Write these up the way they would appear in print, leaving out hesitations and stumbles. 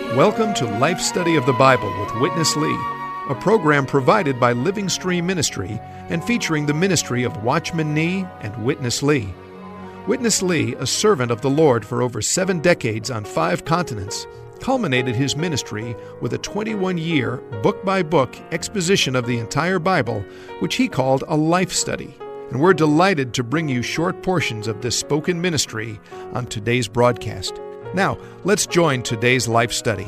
Welcome to Life Study of the Bible with Witness Lee, a program provided by Living Stream Ministry and featuring the ministry of Watchman Nee and Witness Lee. Witness Lee, a servant of the Lord for over 7 decades on 5 continents, culminated his ministry with a 21-year, book-by-book exposition of the entire Bible, which he called a life study. And we're delighted to bring you short portions of this spoken ministry on today's broadcast. Now, let's join today's life study.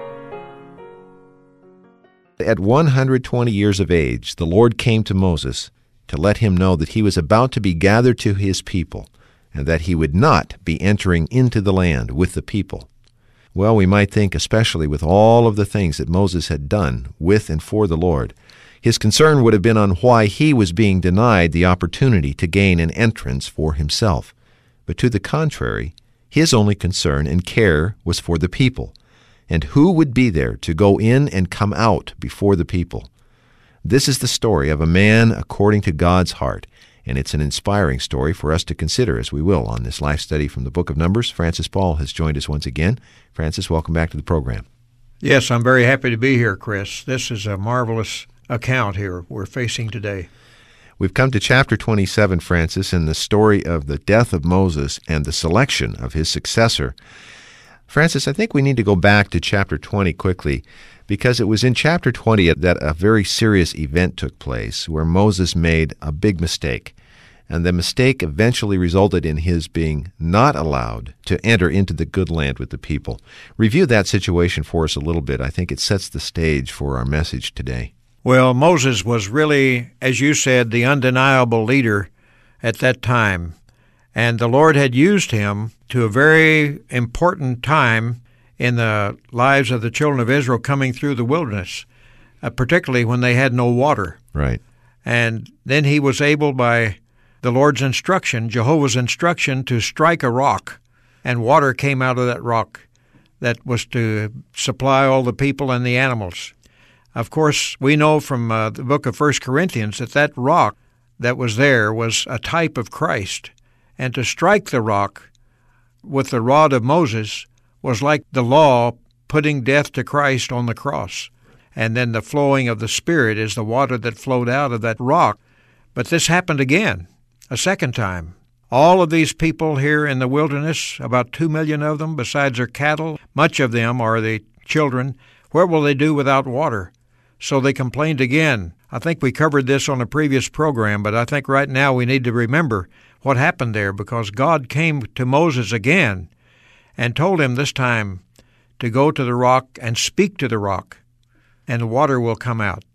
At 120 years of age, the Lord came to Moses to let him know that he was about to be gathered to his people and that he would not be entering into the land with the people. Well, we might think, especially with all of the things that Moses had done with and for the Lord, his concern would have been on why he was being denied the opportunity to gain an entrance for himself. But to the contrary, his only concern and care was for the people, and who would be there to go in and come out before the people. This is the story of a man according to God's heart, and it's an inspiring story for us to consider, as we will, on this life study from the book of Numbers. Francis Paul has joined us once again. Francis, welcome back to the program. Yes, I'm very happy to be here, Chris. This is a marvelous account here we're facing today. We've come to chapter 27, Francis, and the story of the death of Moses and the selection of his successor. Francis, I think we need to go back to chapter 20 quickly, because it was in chapter 20 that a very serious event took place where Moses made a big mistake. And the mistake eventually resulted in his being not allowed to enter into the good land with the people. Review that situation for us a little bit. I think it sets the stage for our message today. Well, Moses was really, as you said, the undeniable leader at that time. And the Lord had used him to a very important time in the lives of the children of Israel coming through the wilderness, particularly when they had no water. Right. And then he was able, by the Lord's instruction, Jehovah's instruction, to strike a rock, and water came out of that rock that was to supply all the people and the animals. Of course, we know from the book of 1 Corinthians that that rock that was there was a type of Christ. And to strike the rock with the rod of Moses was like the law putting death to Christ on the cross. And then the flowing of the Spirit is the water that flowed out of that rock. But this happened again, a second time. All of these people here in the wilderness, about 2 million of them, besides their cattle, much of them are the children. What will they do without water? So they complained again. I think we covered this on a previous program, but I think right now we need to remember what happened there, because God came to Moses again and told him this time to go to the rock and speak to the rock, and the water will come out.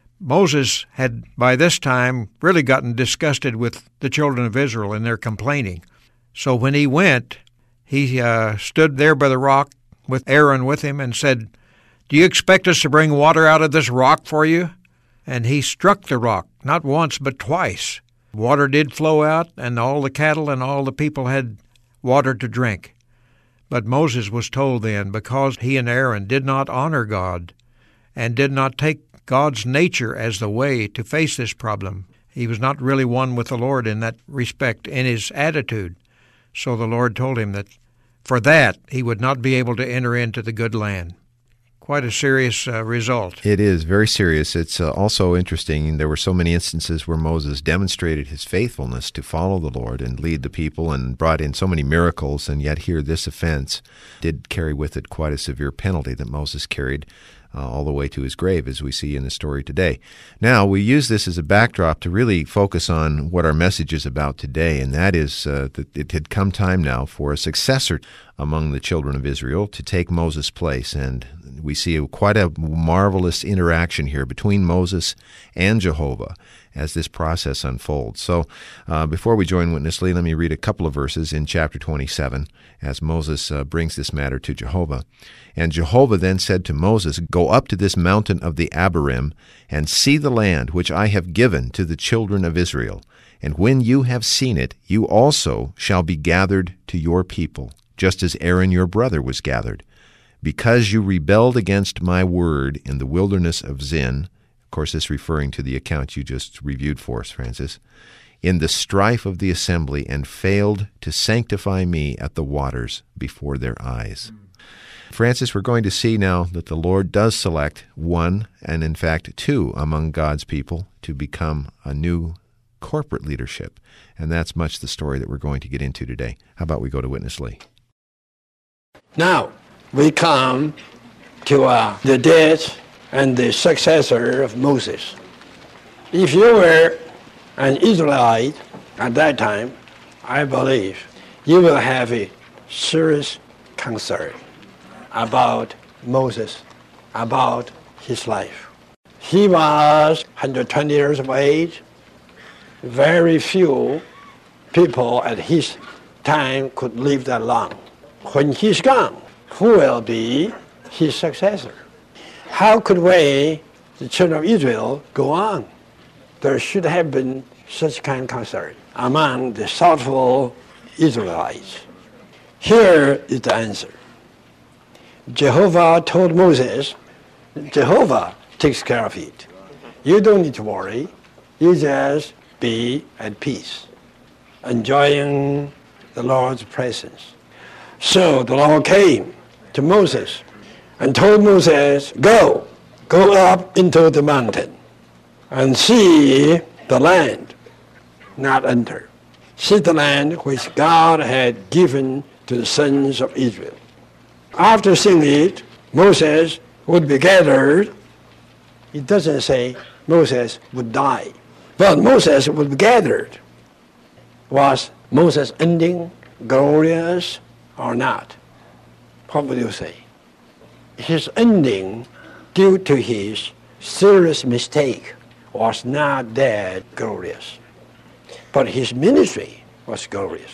Moses had by this time really gotten disgusted with the children of Israel and their complaining. So when he went, he stood there by the rock with Aaron with him and said, "Do you expect us to bring water out of this rock for you?" And he struck the rock, not once but twice. Water did flow out, and all the cattle and all the people had water to drink. But Moses was told then, because he and Aaron did not honor God and did not take God's nature as the way to face this problem, he was not really one with the Lord in that respect, in his attitude. So the Lord told him that for that he would not be able to enter into the good land. Quite a serious result. It is very serious. It's also interesting. There were so many instances where Moses demonstrated his faithfulness to follow the Lord and lead the people and brought in so many miracles, and yet here this offense did carry with it quite a severe penalty that Moses carried all the way to his grave, as we see in the story today. Now, we use this as a backdrop to really focus on what our message is about today, and that is that it had come time now for a successor among the children of Israel to take Moses' place. And we see quite a marvelous interaction here between Moses and Jehovah as this process unfolds. So before we join Witness Lee, let me read a couple of verses in chapter 27 as Moses brings this matter to Jehovah. And Jehovah then said to Moses, "Go up to this mountain of the Abarim and see the land which I have given to the children of Israel. And when you have seen it, you also shall be gathered to your people, just as Aaron your brother was gathered. Because you rebelled against my word in the wilderness of Zin," of course this referring to the account you just reviewed for us, Francis, "in the strife of the assembly, and failed to sanctify me at the waters before their eyes." Francis, we're going to see now that the Lord does select one, and in fact two, among God's people to become a new corporate leadership. And that's much the story that we're going to get into today. How about we go to Witness Lee? Now, we come to the death and the successor of Moses. If you were an Israelite at that time, I believe you will have a serious concern about Moses, about his life. He was 120 years of age. Very few people at his time could live that long. When he's gone, who will be his successor? How could we, the children of Israel, go on? There should have been such kind of concern among the thoughtful Israelites. Here is the answer. Jehovah told Moses, Jehovah takes care of it. You don't need to worry. You just be at peace, enjoying the Lord's presence. So the Lord came to Moses and told Moses, go up into the mountain and see the land, not enter. See the land which God had given to the sons of Israel. After seeing it, Moses would be gathered. It doesn't say Moses would die, but Moses would be gathered. Was Moses' ending glorious or not? What would you say? His ending, due to his serious mistake, was not that glorious. But his ministry was glorious.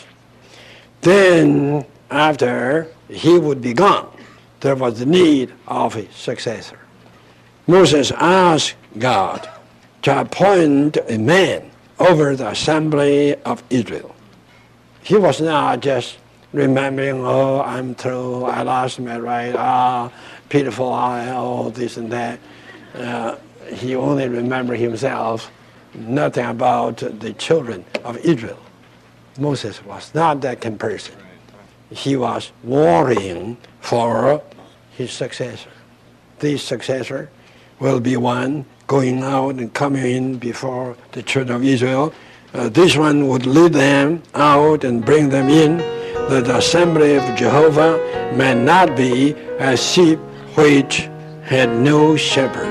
Then, after he would be gone, there was the need of a successor. Moses asked God to appoint a man over the assembly of Israel. He was not just remembering, oh, I'm through, I lost my right, pitiful, all this and that. He only remembered himself, nothing about the children of Israel. Moses was not that kind of person. He was worrying for his successor. This successor will be one going out and coming in before the children of Israel. This one would lead them out and bring them in, that the assembly of Jehovah may not be as sheep which had no shepherd.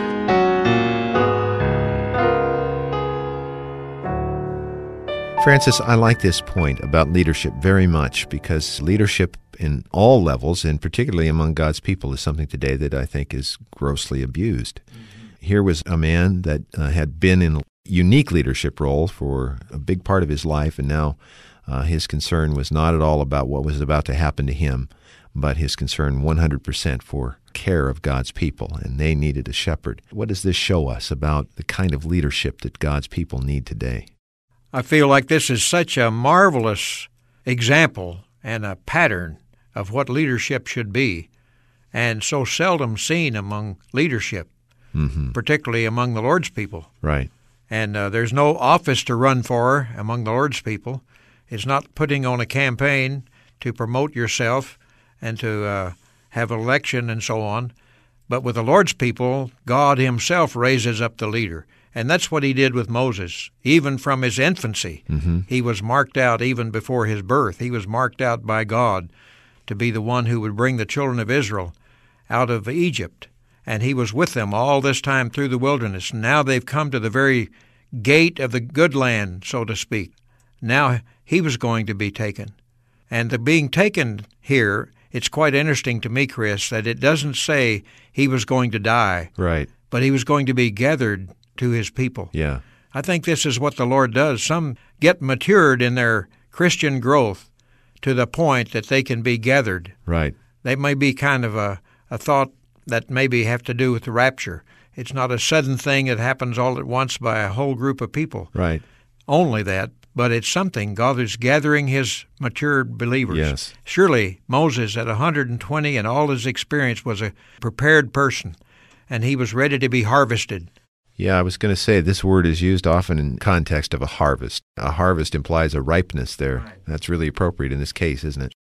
Francis, I like this point about leadership very much, because leadership in all levels, and particularly among God's people, is something today that I think is grossly abused. Here was a man that had been in a unique leadership role for a big part of his life, and now his concern was not at all about what was about to happen to him, but his concern 100% for care of God's people, and they needed a shepherd. What does this show us about the kind of leadership that God's people need today? I feel like this is such a marvelous example and a pattern of what leadership should be, and so seldom seen among leadership, particularly among the Lord's people. Right. And there's no office to run for among the Lord's people. It's not putting on a campaign to promote yourself and to have an election and so on. But with the Lord's people, God himself raises up the leader. And that's what he did with Moses. Even from his infancy, he was marked out. Even before his birth, he was marked out by God to be the one who would bring the children of Israel out of Egypt. And he was with them all this time through the wilderness. Now they've come to the very gate of the good land, so to speak. Now he was going to be taken. And the being taken here, it's quite interesting to me, Chris, that it doesn't say he was going to die. Right. But he was going to be gathered to his people. Yeah. I think this is what the Lord does. Some get matured in their Christian growth to the point that they can be gathered. Right. They may be kind of a thought that maybe have to do with the rapture. It's not a sudden thing that happens all at once by a whole group of people. Right. Only that. But it's something. God is gathering his matured believers. Yes. Surely Moses at 120 and all his experience was a prepared person, and he was ready to be harvested. Yeah, I was going to say this word is used often in context of a harvest. A harvest implies a ripeness there. Right. That's really appropriate in this case, isn't it?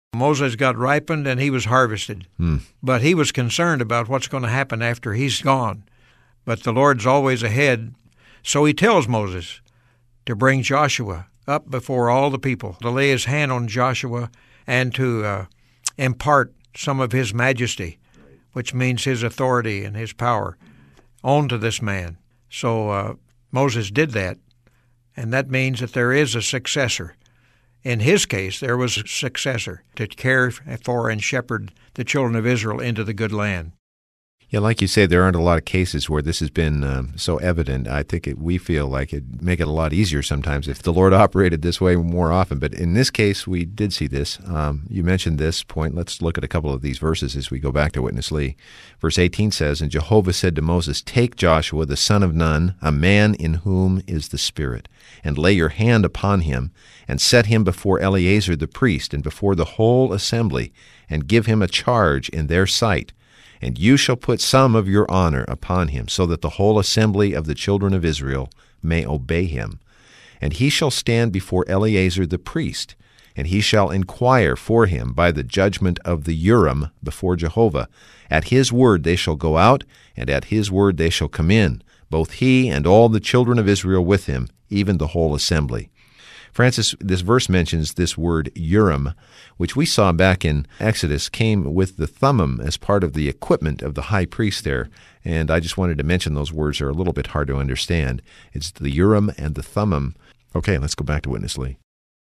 Moses got ripened and he was harvested. But he was concerned about what's going to happen after he's gone. But the Lord's always ahead. So he tells Moses to bring Joshua up before all the people, to lay his hand on Joshua and to impart some of his majesty, which means his authority and his power, onto this man. So Moses did that, and that means that there is a successor. In his case, there was a successor to care for and shepherd the children of Israel into the good land. Yeah, like you say, there aren't a lot of cases where this has been so evident. I think we feel like it'd make it a lot easier sometimes if the Lord operated this way more often. But in this case, we did see this. You mentioned this point. Let's look at a couple of these verses as we go back to Witness Lee. Verse 18 says, "And Jehovah said to Moses, Take Joshua the son of Nun, a man in whom is the Spirit, and lay your hand upon him, and set him before Eleazar the priest, and before the whole assembly, and give him a charge in their sight. And you shall put some of your honor upon him, so that the whole assembly of the children of Israel may obey him. And he shall stand before Eleazar the priest, and he shall inquire for him by the judgment of the Urim before Jehovah. At his word they shall go out, and at his word they shall come in, both he and all the children of Israel with him, even the whole assembly." Francis, this verse mentions this word Urim, which we saw back in Exodus came with the Thummim as part of the equipment of the high priest there. And I just wanted to mention those words are a little bit hard to understand. It's the Urim and the Thummim. Okay, let's go back to Witness Lee.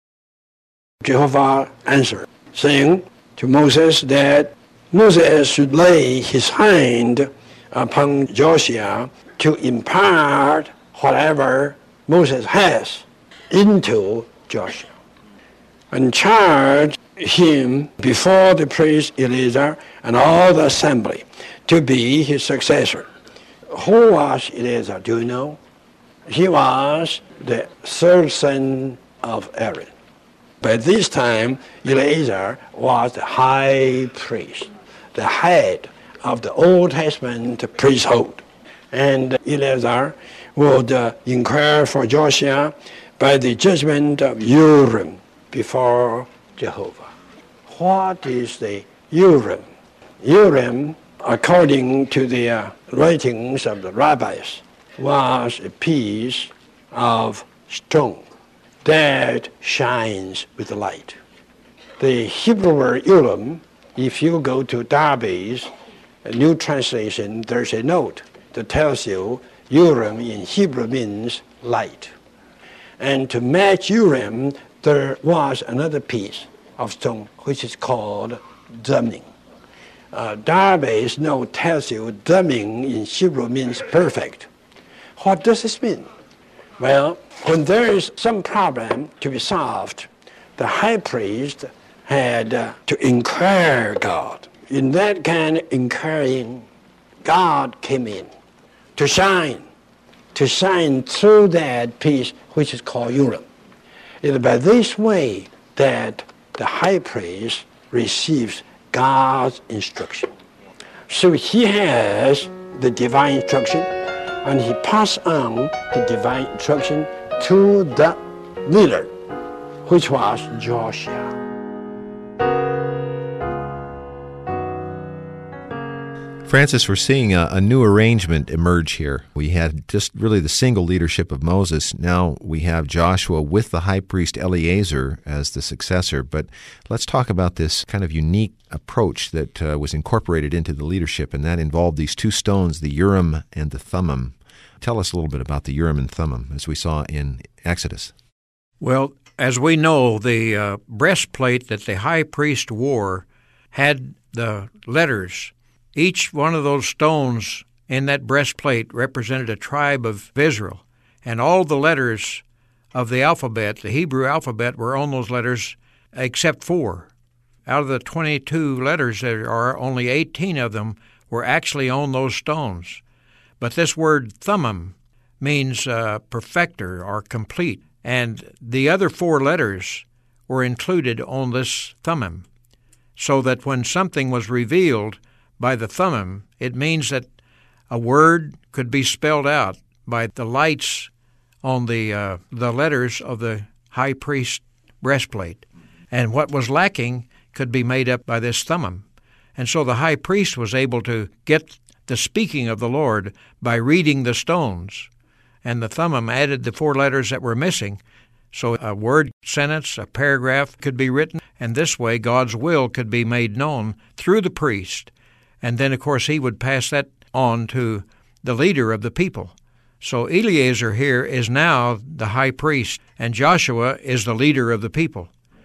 Jehovah answered, saying to Moses that Moses should lay his hand upon Joshua to impart whatever Moses has into Joshua, and charge him before the priest Eleazar and all the assembly to be his successor. Who was Eleazar, do you know? He was the third son of Aaron. By this time, Eleazar was the high priest, the head of the Old Testament priesthood. And Eleazar would inquire for Joshua by the judgment of Urim before Jehovah. What is the Urim? Urim, according to the writings of the rabbis, was a piece of stone that shines with light. The Hebrew word Urim, if you go to Darby's New Translation, there's a note that tells you Urim in Hebrew means light. And to match Urim, there was another piece of stone which is called Thummim. Darby's note tells you Thummim in Hebrew means perfect. What does this mean? Well, when there is some problem to be solved, the high priest had to inquire God. In that kind of inquiring, God came in to shine through that piece which is called Urim. It is by this way that the high priest receives God's instruction. So he has the divine instruction, and he passes on the divine instruction to the leader, which was Joshua. Francis, we're seeing a new arrangement emerge here. We had just really the single leadership of Moses. Now we have Joshua with the high priest Eleazar as the successor. But let's talk about this kind of unique approach that was incorporated into the leadership, and that involved these two stones, the Urim and the Thummim. Tell us a little bit about the Urim and Thummim, as we saw in Exodus. Well, as we know, the breastplate that the high priest wore had the letters. Each one of those stones in that breastplate represented a tribe of Israel, and all the letters of the alphabet, the Hebrew alphabet, were on those letters except 4. Out of the 22 letters there are, only 18 of them were actually on those stones. But this word Thummim means perfecter or complete, and the other 4 letters were included on this Thummim, so that when something was revealed by the Thummim, it means that a word could be spelled out by the lights on the letters of the high priest's breastplate. And what was lacking could be made up by this Thummim. And so the high priest was able to get the speaking of the Lord by reading the stones. And the Thummim added the 4 letters that were missing. So a word, sentence, a paragraph could be written, and this way God's will could be made known through the priest. And then, of course, he would pass that on to the leader of the people. So Eleazar here is now the high priest, and Joshua is the leader of the people.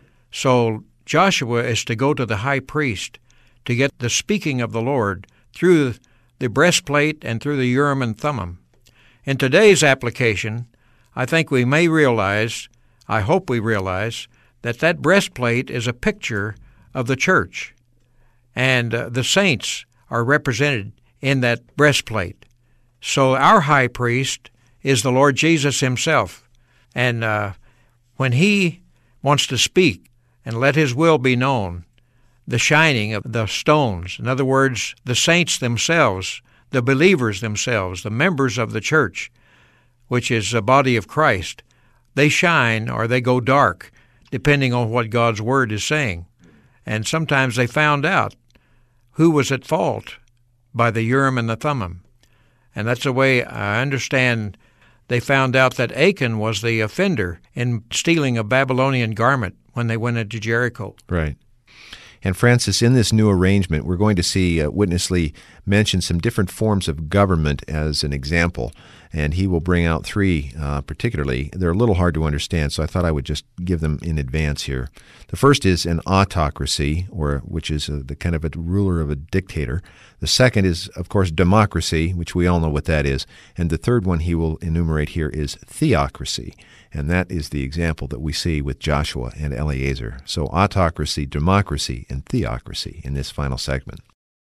So Joshua is to go to the high priest to get the speaking of the Lord through the breastplate and through the Urim and Thummim. In today's application, I think we may realize, I hope we realize, that that breastplate is a picture of the church, and the saints are represented in that breastplate. So our high priest is the Lord Jesus himself, and when he wants to speak and let his will be known, the shining of the stones, in other words, the saints themselves, the believers themselves, the members of the church, which is the body of Christ, they shine or they go dark, depending on what God's Word is saying. And sometimes they found out who was at fault by the Urim and the Thummim. And that's the way I understand they found out that Achan was the offender in stealing a Babylonian garment when they went into Jericho. Right. And Francis, in this new arrangement, we're going to see Witness Lee mention some different forms of government as an example, and he will bring out 3 particularly. They're a little hard to understand, so I thought I would just give them in advance here. The first is an autocracy, which is the kind of a ruler of a dictator. The second is, of course, democracy, which we all know what that is. And the third one he will enumerate here is theocracy. And that is the example that we see with Joshua and Eleazar. So autocracy, democracy, and theocracy in this final segment.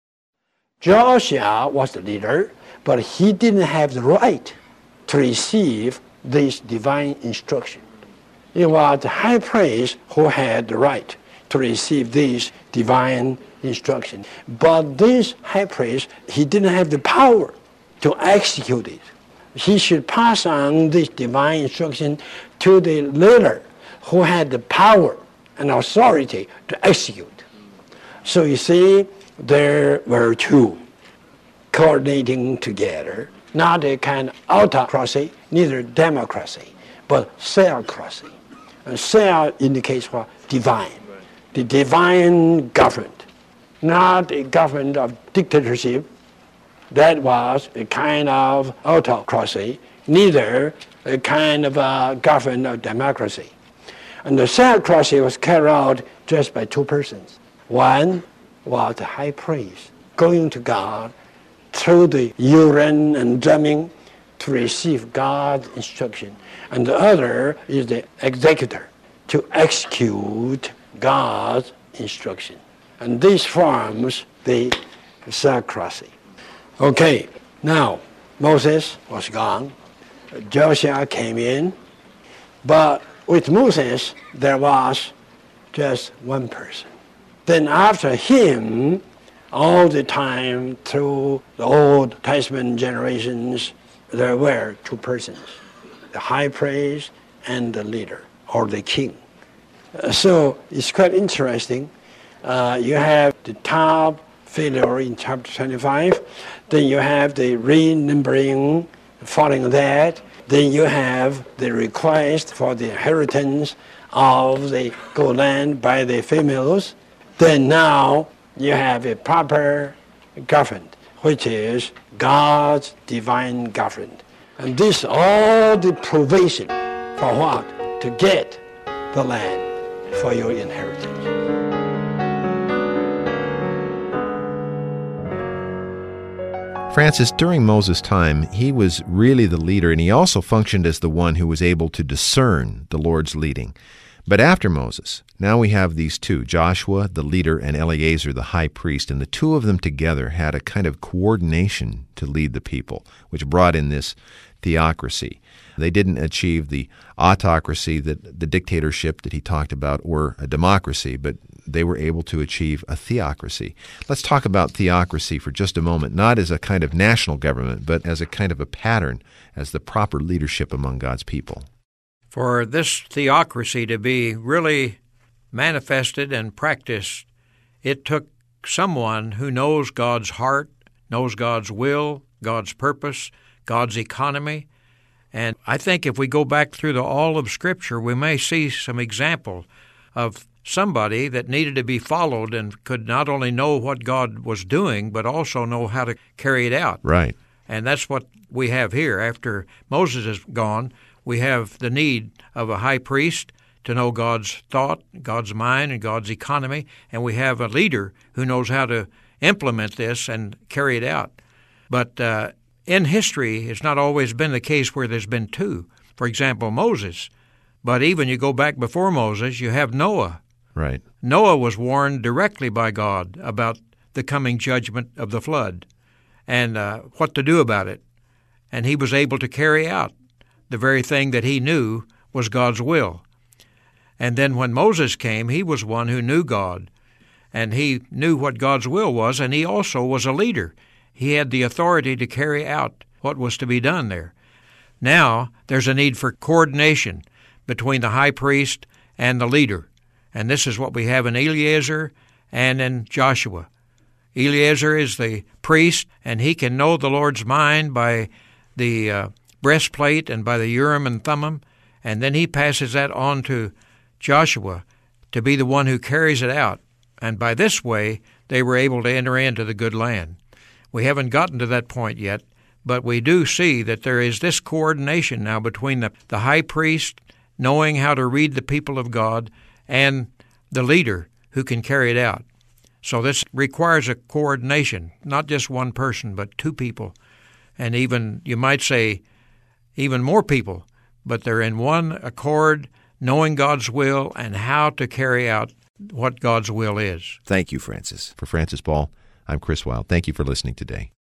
Joshua was the leader, but he didn't have the right to receive this divine instruction. It was the high priest who had the right to receive this divine instruction. But this high priest, he didn't have the power to execute it. He should pass on this divine instruction to the leader who had the power and authority to execute. So you see, there were 2 coordinating together, not a kind of autocracy, neither democracy, but theocracy. And theo indicates what? Divine. The divine government, not a government of dictatorship. That was a kind of autocracy, neither a kind of a government of democracy. And the theocracy was carried out just by 2 persons. One was the high priest, going to God through the Urim and Thummim to receive God's instruction. And the other is the executor, to execute God's instruction. And this forms the theocracy. Okay, now Moses was gone. Joshua came in. But with Moses, there was just 1 person. Then after him, all the time through the Old Testament generations, there were 2 persons, the high priest and the leader, or the king. So it's quite interesting. You have the top failure in chapter 25. Then you have the renumbering following that. Then you have the request for the inheritance of the good land by the females. Then now you have a proper government, which is God's divine government. And this all the provision for what? To get the land for your inheritance. Francis, during Moses' time, he was really the leader, and he also functioned as the one who was able to discern the Lord's leading. But after Moses, now we have these 2, Joshua, the leader, and Eleazar, the high priest, and the 2 of them together had a kind of coordination to lead the people, which brought in this theocracy. They didn't achieve the autocracy, the dictatorship that he talked about, or a democracy, but they were able to achieve a theocracy. Let's talk about theocracy for just a moment, not as a kind of national government, but as a kind of a pattern, as the proper leadership among God's people. For this theocracy to be really manifested and practiced It took someone who knows God's heart, knows God's will, God's purpose, God's economy. And I think if we go back through all of Scripture, we may see some example of somebody that needed to be followed and could not only know what God was doing, but also know how to carry it out. Right. And that's what we have here. After Moses is gone, we have the need of a high priest to know God's thought, God's mind, and God's economy, and we have a leader who knows how to implement this and carry it out. But in history, it's not always been the case where there's been two. For example, Moses. But even you go back before Moses, you have Noah. Right. Noah was warned directly by God about the coming judgment of the flood and what to do about it. And he was able to carry out the very thing that he knew was God's will. And then when Moses came, he was one who knew God, and he knew what God's will was, and he also was a leader. He had the authority to carry out what was to be done there. Now, there's a need for coordination between the high priest and the leader, and this is what we have in Eleazar and in Joshua. Eleazar is the priest, and he can know the Lord's mind by the breastplate and by the Urim and Thummim, and then he passes that on to Joshua to be the one who carries it out. And by this way, they were able to enter into the good land. We haven't gotten to that point yet, but we do see that there is this coordination now between the high priest knowing how to read the people of God and the leader who can carry it out. So this requires a coordination, not just one person, but two people, and even, you might say, even more people, but they're in one accord, knowing God's will and how to carry out what God's will is. Thank you, Francis. For Francis Ball, I'm Chris Wilde. Thank you for listening today.